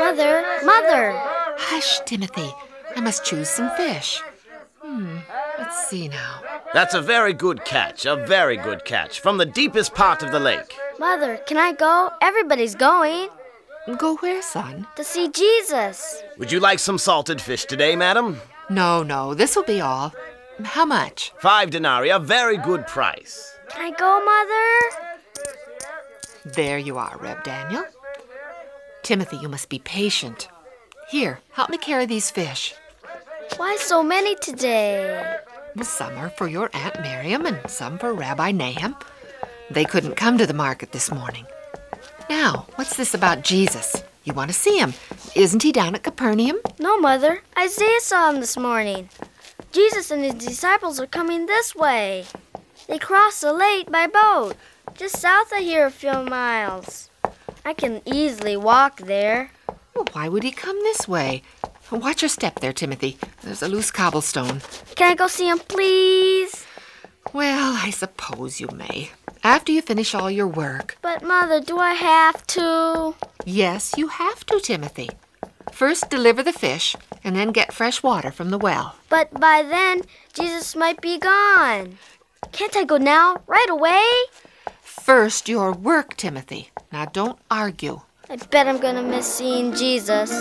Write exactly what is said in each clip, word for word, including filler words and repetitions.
Mother, Mother! Hush, Timothy. I must choose some fish. Hmm, let's see now. That's a very good catch, a very good catch, from the deepest part of the lake. Mother, can I go? Everybody's going. Go where, son? To see Jesus. Would you like some salted fish today, madam? No, no, this'll be all. How much? Five denarii, a very good price. Can I go, Mother? There you are, Reb Daniel. Timothy, you must be patient. Here, help me carry these fish. Why so many today? Well, some are for your Aunt Miriam and some for Rabbi Nahum. They couldn't come to the market this morning. Now, what's this about Jesus? You want to see him. Isn't he down at Capernaum? No, Mother. Isaiah saw him this morning. Jesus and his disciples are coming this way. They crossed the lake by boat, just south of here a few miles. I can easily walk there. Well, why would he come this way? Watch your step there, Timothy. There's a loose cobblestone. Can I go see him, please? Well, I suppose you may. After you finish all your work. But, Mother, do I have to? Yes, you have to, Timothy. First, deliver the fish, and then get fresh water from the well. But by then, Jesus might be gone. Can't I go now, right away? First, your work, Timothy. Now, don't argue. I bet I'm going to miss seeing Jesus.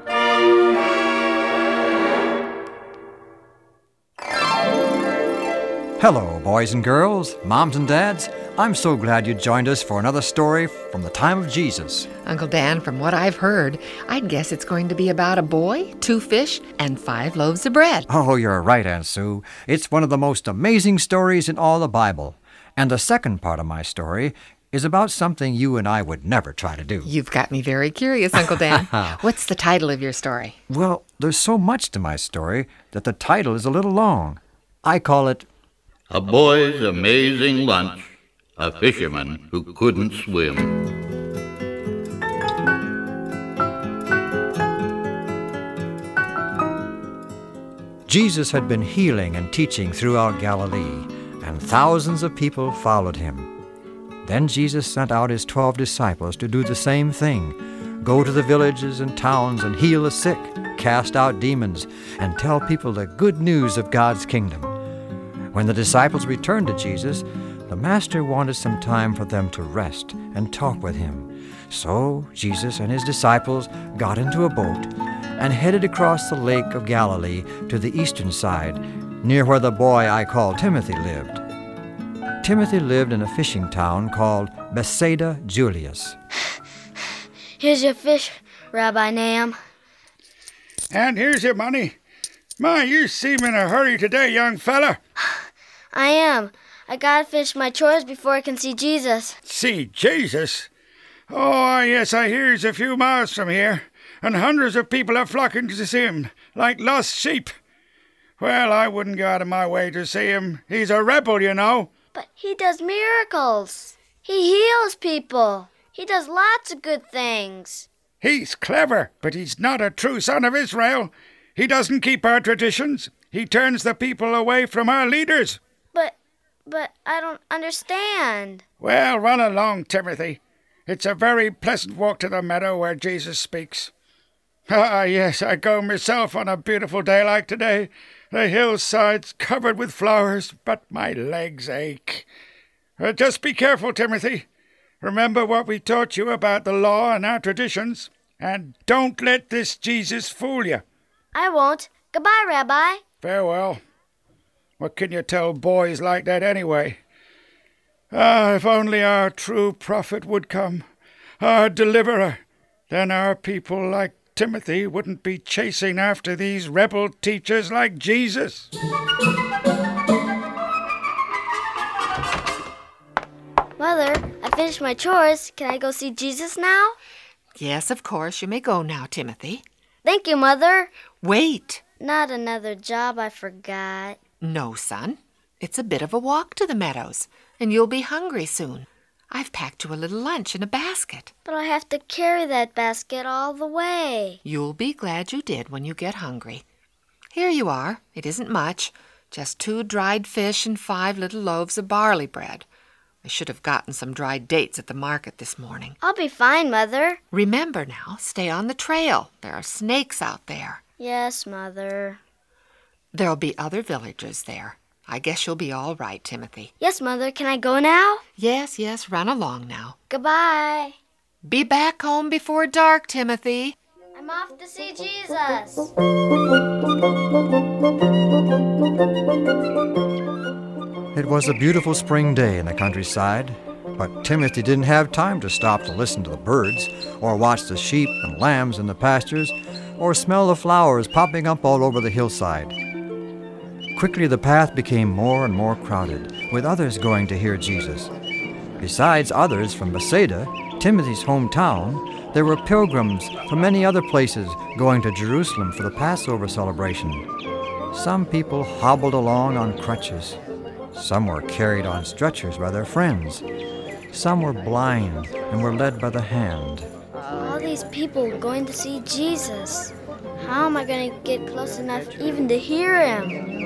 Hello, boys and girls, moms and dads. I'm so glad you joined us for another story from the time of Jesus. Uncle Dan, from what I've heard, I'd guess it's going to be about a boy, two fish, and five loaves of bread. Oh, you're right, Aunt Sue. It's one of the most amazing stories in all the Bible. And the second part of my story is about something you and I would never try to do. You've got me very curious, Uncle Dan. What's the title of your story? Well, there's so much to my story that the title is a little long. I call it A Boy's Amazing Lunch, a Fisherman Who Couldn't Swim. Jesus had been healing and teaching throughout Galilee, and thousands of people followed him. Then Jesus sent out his twelve disciples to do the same thing, go to the villages and towns and heal the sick, cast out demons, and tell people the good news of God's kingdom. When the disciples returned to Jesus, the Master wanted some time for them to rest and talk with him. So Jesus and his disciples got into a boat and headed across the Lake of Galilee to the eastern side, near where the boy I call Timothy lived. Timothy lived in a fishing town called Bethsaida Julius. Here's your fish, Rabbi Nahum. And here's your money. My, you seem in a hurry today, young fella. I am. I gotta finish my chores before I can see Jesus. See Jesus? Oh, yes, I hear he's a few miles from here, and hundreds of people are flocking to see him, like lost sheep. Well, I wouldn't go out of my way to see him. He's a rebel, you know. But he does miracles. He heals people. He does lots of good things. He's clever, but he's not a true son of Israel. He doesn't keep our traditions. He turns the people away from our leaders. But, but I don't understand. Well, run along, Timothy. It's a very pleasant walk to the meadow where Jesus speaks. Ah, yes, I go myself on a beautiful day like today. The hillside's covered with flowers, but my legs ache. Uh, just be careful, Timothy. Remember what we taught you about the law and our traditions, and don't let this Jesus fool you. I won't. Goodbye, Rabbi. Farewell. What can you tell boys like that anyway? Ah, if only our true prophet would come, our deliverer, then our people like Timothy wouldn't be chasing after these rebel teachers like Jesus. Mother, I finished my chores. Can I go see Jesus now? Yes, of course. You may go now, Timothy. Thank you, Mother. Wait. Not another job I forgot. No, son. It's a bit of a walk to the meadows, and you'll be hungry soon. I've packed you a little lunch in a basket. But I have to carry that basket all the way. You'll be glad you did when you get hungry. Here you are. It isn't much. Just two dried fish and five little loaves of barley bread. I should have gotten some dried dates at the market this morning. I'll be fine, Mother. Remember now, stay on the trail. There are snakes out there. Yes, Mother. There'll be other villagers there. I guess you'll be all right, Timothy. Yes, Mother. Can I go now? Yes, yes, run along now. Goodbye. Be back home before dark, Timothy. I'm off to see Jesus. It was a beautiful spring day in the countryside, but Timothy didn't have time to stop to listen to the birds, or watch the sheep and lambs in the pastures, or smell the flowers popping up all over the hillside. Quickly the path became more and more crowded, with others going to hear Jesus. Besides others from Bethsaida, Timothy's hometown, there were pilgrims from many other places going to Jerusalem for the Passover celebration. Some people hobbled along on crutches. Some were carried on stretchers by their friends. Some were blind and were led by the hand. All these people going to see Jesus. How am I going to get close enough even to hear him?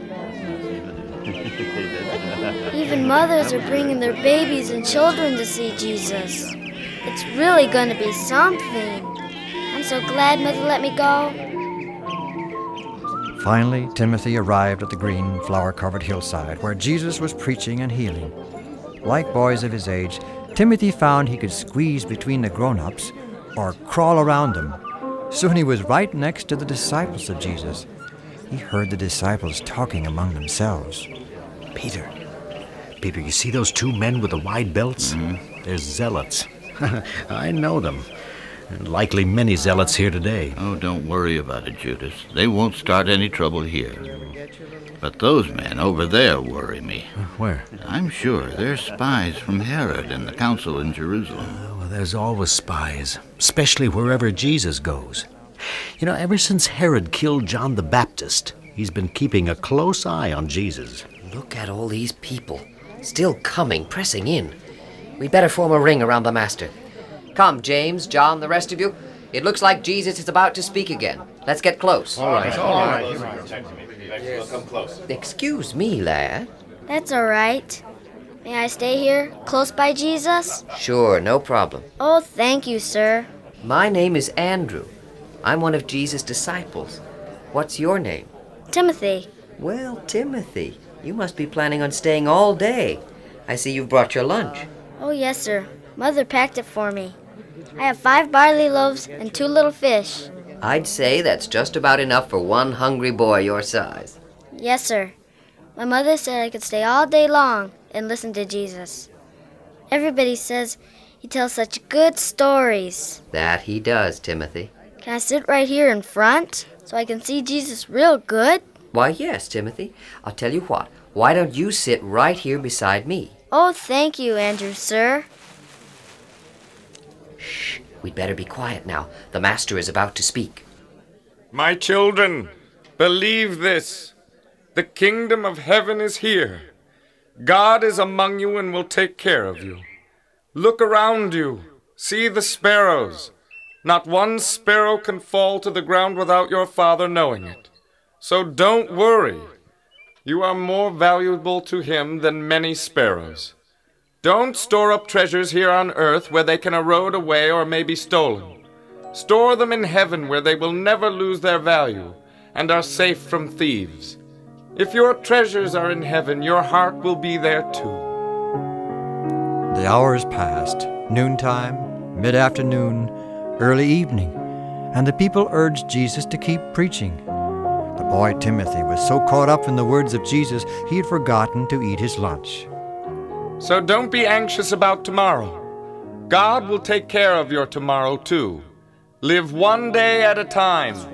Even mothers are bringing their babies and children to see Jesus. It's really going to be something. I'm so glad Mother let me go. Finally, Timothy arrived at the green, flower-covered hillside where Jesus was preaching and healing. Like boys of his age, Timothy found he could squeeze between the grown-ups or crawl around them. Soon he was right next to the disciples of Jesus. He heard the disciples talking among themselves. Peter, Peter, you see those two men with the wide belts? Mm-hmm. They're zealots. I know them. Likely many zealots here today. Oh, don't worry about it, Judas. They won't start any trouble here. But those men over there worry me. Where? I'm sure they're spies from Herod and the council in Jerusalem. Uh, well, there's always spies, especially wherever Jesus goes. You know, ever since Herod killed John the Baptist, he's been keeping a close eye on Jesus. Look at all these people, still coming, pressing in. We'd better form a ring around the Master. Come, James, John, the rest of you. It looks like Jesus is about to speak again. Let's get close. All right, all right. Excuse me, lad. That's all right. May I stay here, close by Jesus? Sure, no problem. Oh, thank you, sir. My name is Andrew. I'm one of Jesus' disciples. What's your name? Timothy. Well, Timothy, you must be planning on staying all day. I see you've brought your lunch. Oh, yes, sir. Mother packed it for me. I have five barley loaves and two little fish. I'd say that's just about enough for one hungry boy your size. Yes, sir. My mother said I could stay all day long and listen to Jesus. Everybody says he tells such good stories. That he does, Timothy. Can I sit right here in front so I can see Jesus real good? Why, yes, Timothy. I'll tell you what. Why don't you sit right here beside me? Oh, thank you, Andrew, sir. Shh. We'd better be quiet now. The Master is about to speak. My children, believe this. The kingdom of heaven is here. God is among you and will take care of you. Look around you. See the sparrows. Not one sparrow can fall to the ground without your Father knowing it. So don't worry. You are more valuable to him than many sparrows. Don't store up treasures here on earth where they can erode away or may be stolen. Store them in heaven where they will never lose their value and are safe from thieves. If your treasures are in heaven, your heart will be there too. The hours passed, noontime, mid-afternoon, early evening, and the people urged Jesus to keep preaching. The boy Timothy was so caught up in the words of Jesus, he had forgotten to eat his lunch. So don't be anxious about tomorrow. God will take care of your tomorrow too. Live one day at a time. Master,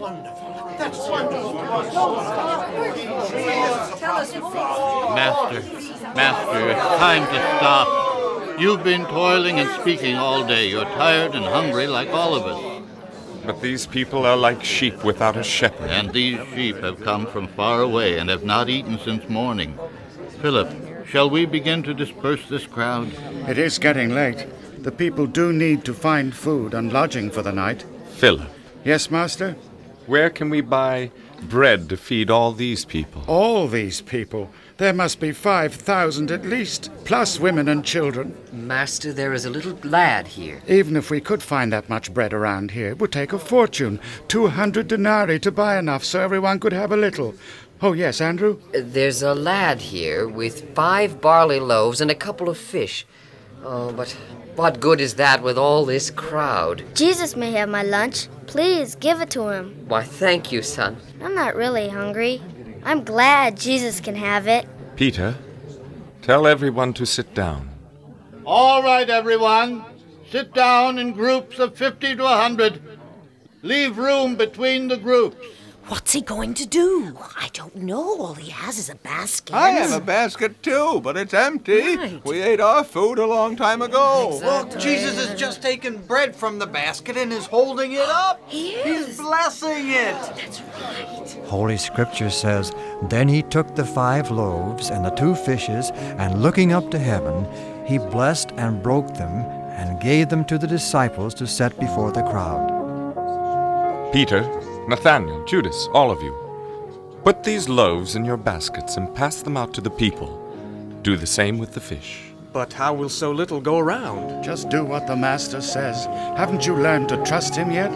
Master, it's time to stop. You've been toiling and speaking all day. You're tired and hungry like all of us. But these people are like sheep without a shepherd. And these sheep have come from far away and have not eaten since morning. Philip, shall we begin to disperse this crowd? It is getting late. The people do need to find food and lodging for the night. Philip. Yes, Master? Where can we buy bread to feed all these people? All these people. There must be five thousand at least, plus women and children. Master, there is a little lad here. Even if we could find that much bread around here, it would take a fortune. Two hundred denarii to buy enough so everyone could have a little. Oh, yes, Andrew? There's a lad here with five barley loaves and a couple of fish. Oh, but what good is that with all this crowd? Jesus may have my lunch. Please, give it to him. Why, thank you, son. I'm not really hungry. I'm glad Jesus can have it. Peter, tell everyone to sit down. All right, everyone. Sit down in groups of fifty to a hundred. Leave room between the groups. What's he going to do? I don't know. All he has is a basket. I have a basket too, but it's empty. Right. We ate our food a long time ago. Exactly. Look, Jesus has just taken bread from the basket and is holding it up. He is. He's blessing it. That's right. Holy Scripture says, Then he took the five loaves and the two fishes, and looking up to heaven, he blessed and broke them, and gave them to the disciples to set before the crowd. Peter, Nathanael, Judas, all of you, put these loaves in your baskets and pass them out to the people. Do the same with the fish. But how will so little go around? Just do what the Master says. Haven't you learned to trust him yet?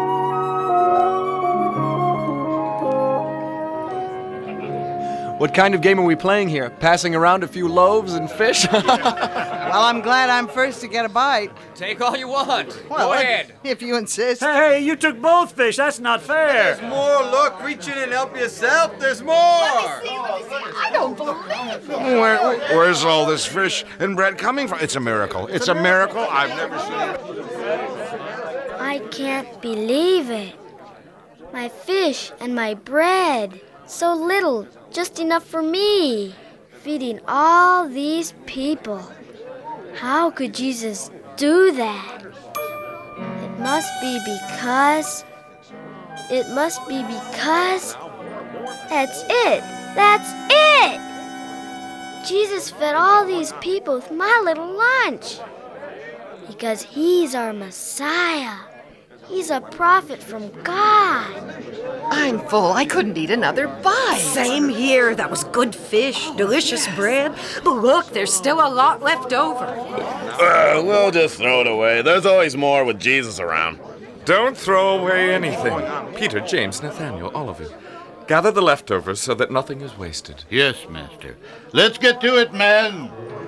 What kind of game are we playing here? Passing around a few loaves and fish? Well, I'm glad I'm first to get a bite. Take all you want. Well, Go ahead. If you insist. Hey, you took both fish. That's not fair. There's more. Look, reach in and help yourself. There's more. I don't believe it. Where, where's all this fish and bread coming from? It's a miracle. It's a miracle. I've never seen it. I can't believe it. My fish and my bread. So little, just enough for me. Feeding all these people. How could Jesus do that? It must be because... It must be because... That's it! That's it! Jesus fed all these people with my little lunch. Because he's our Messiah. He's a prophet from God. I'm full. I couldn't eat another bite. Same here. That was good fish, delicious bread. But look, there's still a lot left over. Uh, we'll just throw it away. There's always more with Jesus around. Don't throw away anything. Peter, James, Nathanael, all of you. Gather the leftovers so that nothing is wasted. Yes, Master. Let's get to it, men.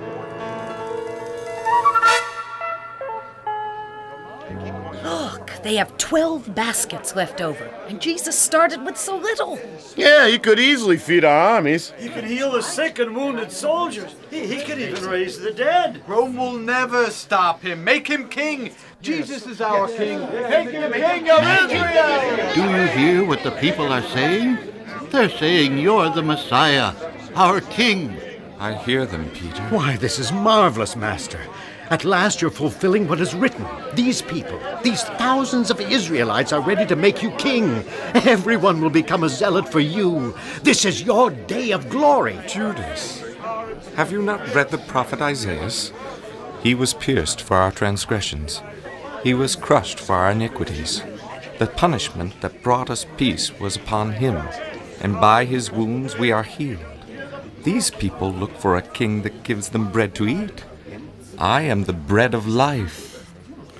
Look, they have twelve baskets left over, and Jesus started with so little. Yeah, he could easily feed our armies. He could heal the sick and wounded soldiers. He, he could even raise the dead. Rome will never stop him. Make him king. Jesus is our king. Make him king of Israel. Do you hear what the people are saying? They're saying you're the Messiah, our king. I hear them, Peter. Why, this is marvelous, Master. At last you're fulfilling what is written. These people, these thousands of Israelites are ready to make you king. Everyone will become a zealot for you. This is your day of glory. Judas, have you not read the prophet Isaiah? He was pierced for our transgressions. He was crushed for our iniquities. The punishment that brought us peace was upon him, and by his wounds we are healed. These people look for a king that gives them bread to eat. I am the bread of life.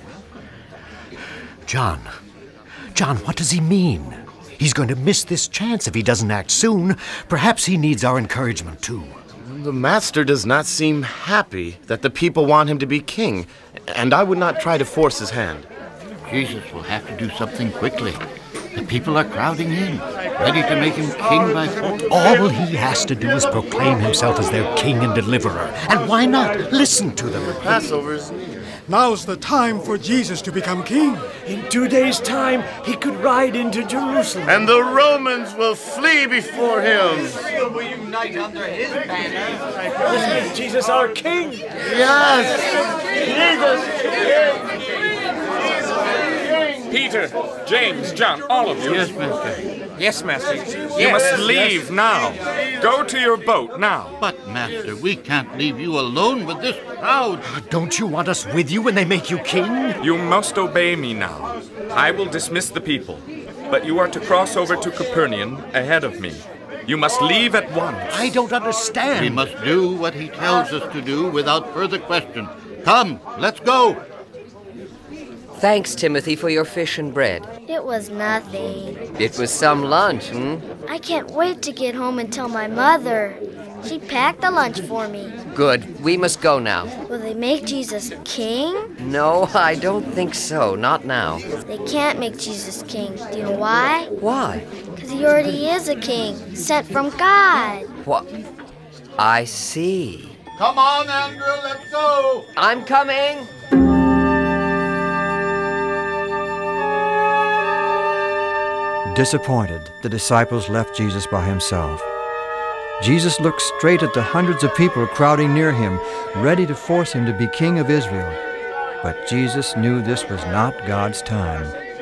John, John, what does he mean? He's going to miss this chance if he doesn't act soon. Perhaps he needs our encouragement, too. The master does not seem happy that the people want him to be king, and I would not try to force his hand. Jesus will have to do something quickly. The people are crowding in, ready to make him king by force. All he has to do is proclaim himself as their king and deliverer. And why not? Listen to them. Passover is near. Now's the time for Jesus to become king. In two days' time, he could ride into Jerusalem. And the Romans will flee before him. Israel will unite under his banner. Let's make Jesus our king. Yes. Jesus. Peter, James, John, all of you. Yes, Master. Yes, Master. You must leave now. Go to your boat now. But, Master, we can't leave you alone with this crowd. Don't you want us with you when they make you king? You must obey me now. I will dismiss the people, but you are to cross over to Capernaum ahead of me. You must leave at once. I don't understand. We must do what he tells us to do without further question. Come, let's go. Thanks, Timothy, for your fish and bread. It was nothing. It was some lunch, hmm? I can't wait to get home and tell my mother. She packed the lunch for me. Good. We must go now. Will they make Jesus king? No, I don't think so. Not now. They can't make Jesus king. Do you know why? Why? Because he already is a king, sent from God. What? I see. Come on, Andrew, let's go. I'm coming. Disappointed, the disciples left Jesus by himself. Jesus looked straight at the hundreds of people crowding near him, ready to force him to be king of Israel. But Jesus knew this was not God's time.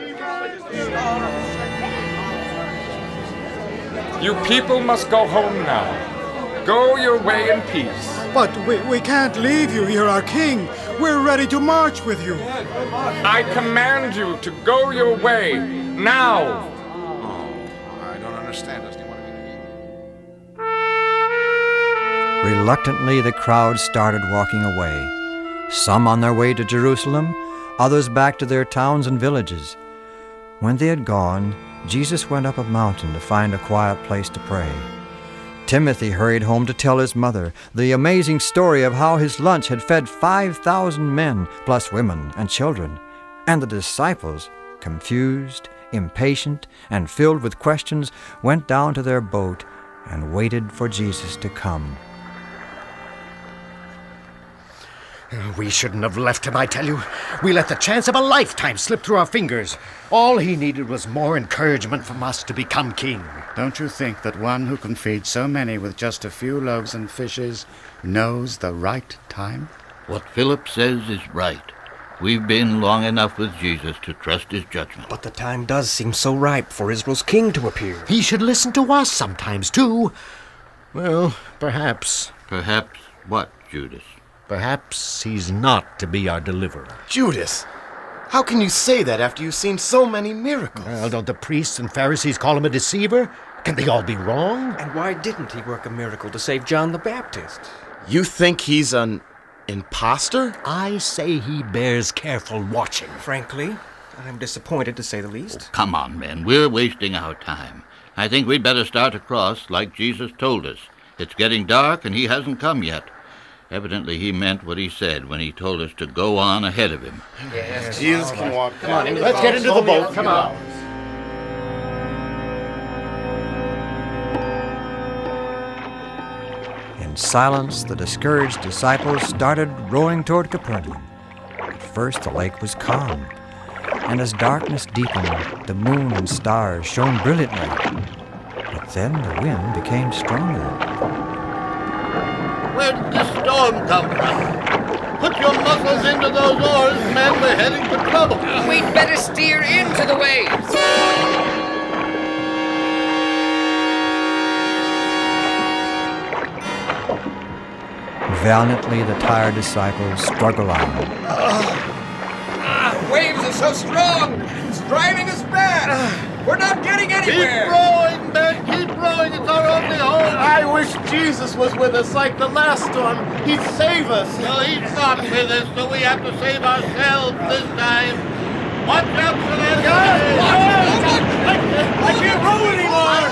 You people must go home now. Go your way in peace. But we, we can't leave you. You're our king. We're ready to march with you. I command you to go your way now. Reluctantly, the crowd started walking away, some on their way to Jerusalem, others back to their towns and villages. When they had gone, Jesus went up a mountain to find a quiet place to pray. Timothy hurried home to tell his mother the amazing story of how his lunch had fed five thousand men, plus women and children, and the disciples, confused, impatient, and filled with questions, went down to their boat and waited for Jesus to come. We shouldn't have left him, I tell you. We let the chance of a lifetime slip through our fingers. All he needed was more encouragement from us to become king. Don't you think that one who can feed so many with just a few loaves and fishes knows the right time? What Philip says is right. We've been long enough with Jesus to trust his judgment. But the time does seem so ripe for Israel's king to appear. He should listen to us sometimes, too. Well, perhaps. Perhaps what, Judas? Perhaps he's not to be our deliverer. Judas, how can you say that after you've seen so many miracles? Well, don't the priests and Pharisees call him a deceiver? Can they all be wrong? And why didn't he work a miracle to save John the Baptist? You think he's an imposter? I say he bears careful watching. Frankly, I'm disappointed to say the least. Come on, men. We're wasting our time. I think we'd better start across like Jesus told us. It's getting dark and he hasn't come yet. Evidently, he meant what he said when he told us to go on ahead of him. Yes, Jesus can walk. Come on, let's get into the boat. Come on. In silence, the discouraged disciples started rowing toward Capernaum. At first, the lake was calm, and as darkness deepened, the moon and stars shone brilliantly. But then the wind became stronger. Where did this storm come from? Put your muscles into those oars, men. We're heading for trouble. We'd better steer into the waves. Valiantly, the tired disciples struggle on. Ah, waves are so strong. It's driving us back. We're not getting anywhere. Keep rowing, men. Keep rowing. It's our only hope. I wish Jesus was with us like the last storm. He'd save us. No, he's not with us, so we have to save ourselves this time. Watch out for that guy! I can't row anymore.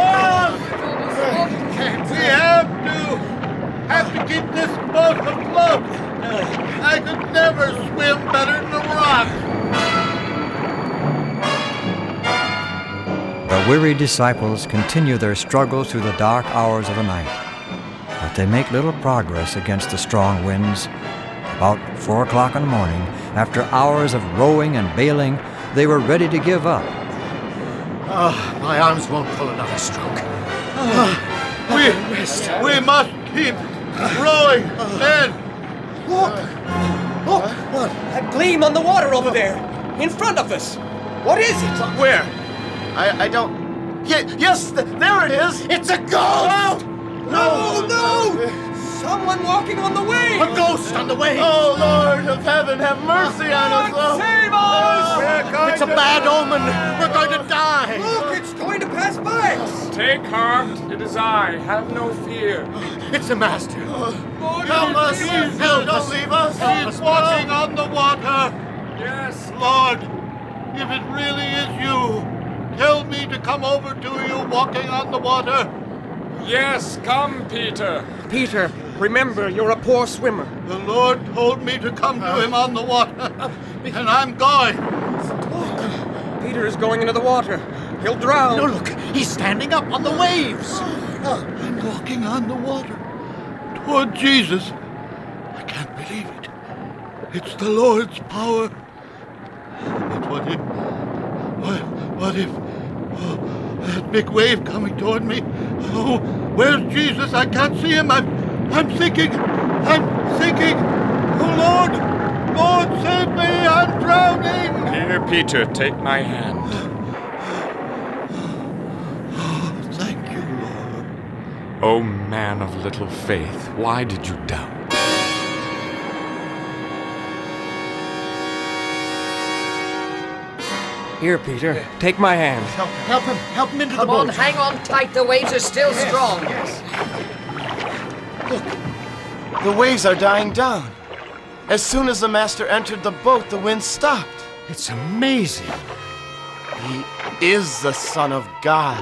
We have to. Have to keep this boat afloat. I could never swim better than the rock. The weary disciples continue their struggle through the dark hours of the night, but they make little progress against the strong winds. About four o'clock in the morning, after hours of rowing and bailing, they were ready to give up. Oh, my arms won't pull another stroke. Oh, we, we must keep rowing, men. Look! Look! What? That gleam on the water over there, in front of us. What is it? Where? I, I don't... Ye- yes, th- there it is! It's a ghost! No! No! No! someone walking on the waves! A ghost on the waves! Oh, Lord of heaven, have mercy on us, Lord! Save us! We're going it's a bad die. omen! We're going to die! Look, it's going to pass by us! Take heart, it is I. Have no fear. It's the Master. Lord, help us! Help us! Don't leave us! Help He's us, walking on the water! Yes. Lord, if it really is you, tell me to come over to you walking on the water. Yes, come, Peter. Peter, remember, you're a poor swimmer. The Lord told me to come to him on the water, and I'm going. Look, Peter is going into the water. He'll drown. No, look, he's standing up on the waves. I'm walking on the water toward Jesus. I can't believe it. It's the Lord's power. But what if, what, what if, oh, that big wave coming toward me? Oh, where's Jesus? I can't see him. I'm, I'm sinking. I'm sinking. Oh, Lord, Lord, save me. I'm drowning. Here, Peter, take my hand. Oh, thank you, Lord. O man of little faith, why did you doubt? Here, Peter, take my hand. Help, help him. Help him into Come the boat. on, hang on tight. The waves are still yes, strong. Yes. Look, the waves are dying down. As soon as the Master entered the boat, the wind stopped. It's amazing. He is the Son of God.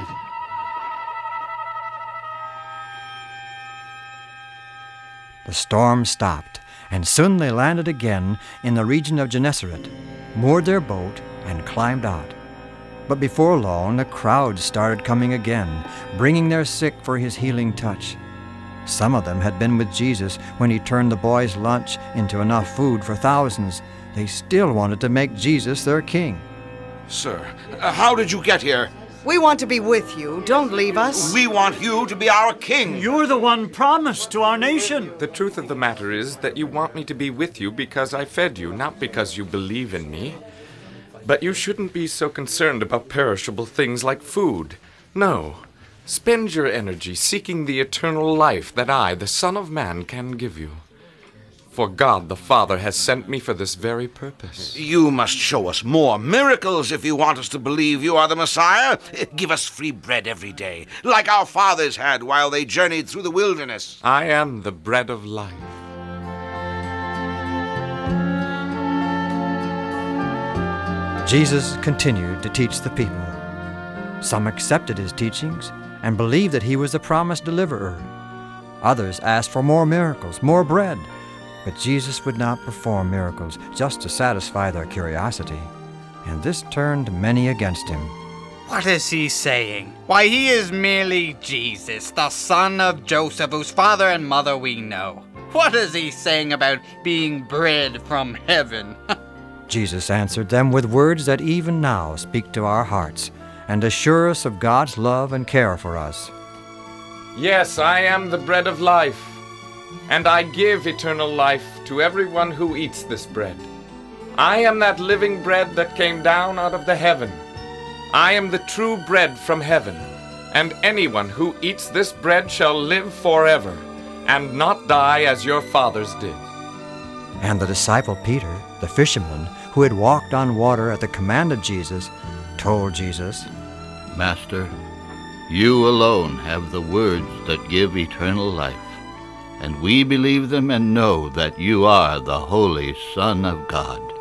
The storm stopped, and soon they landed again in the region of Gennesaret, moored their boat, and climbed out. But before long, the crowds started coming again, bringing their sick for his healing touch. Some of them had been with Jesus when he turned the boys' lunch into enough food for thousands. They still wanted to make Jesus their king. Sir, uh, how did you get here? We want to be with you. Don't leave us. We want you to be our king. You're the one promised to our nation. The truth of the matter is that you want me to be with you because I fed you, not because you believe in me. But you shouldn't be so concerned about perishable things like food. No. Spend your energy seeking the eternal life that I, the Son of Man, can give you. For God the Father has sent me for this very purpose. You must show us more miracles if you want us to believe you are the Messiah. Give us free bread every day, like our fathers had while they journeyed through the wilderness. I am the bread of life. Jesus continued to teach the people. Some accepted his teachings and believed that he was the promised deliverer. Others asked for more miracles, more bread. But Jesus would not perform miracles just to satisfy their curiosity, and this turned many against him. What is he saying? Why, he is merely Jesus, the son of Joseph, whose father and mother we know. What is he saying about being bread from heaven? Jesus answered them with words that even now speak to our hearts and assure us of God's love and care for us. Yes, I am the bread of life, and I give eternal life to everyone who eats this bread. I am that living bread that came down out of the heaven. I am the true bread from heaven, and anyone who eats this bread shall live forever, and not die as your fathers did. And the disciple Peter, the fisherman, who had walked on water at the command of Jesus, told Jesus, Master, you alone have the words that give eternal life, and we believe them and know that you are the Holy Son of God.